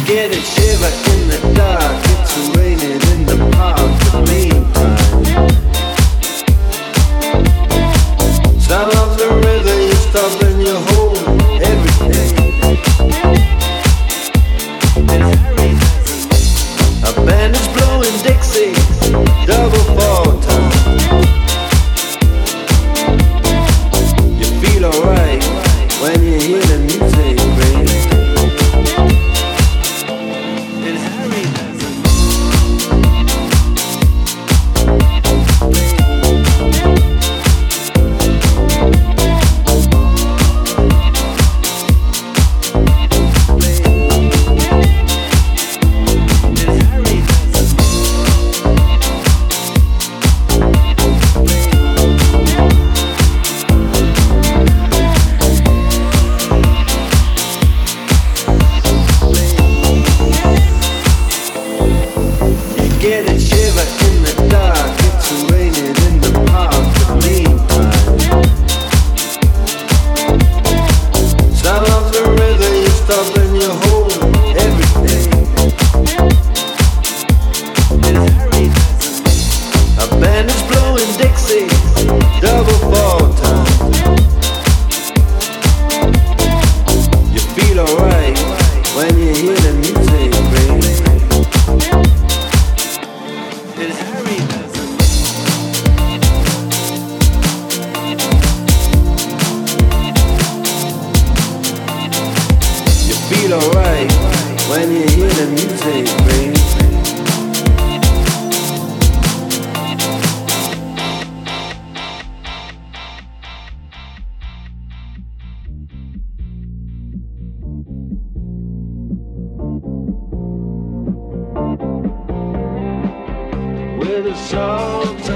Get a shiver in the dark. It's raining in the park. The meantime, sound of the river. You stop and you hold everything. A band is blowing Dixie, double fall time. You feel alright when you hear the music ring. Get a shiver in the dark. It's raining in the park. The meantime, sound of the river. You stop and you hold everything. A band is blowing Dixie, double fall time. You feel alright when you hear the music ring. Feel alright when you hear the music ring. With a song.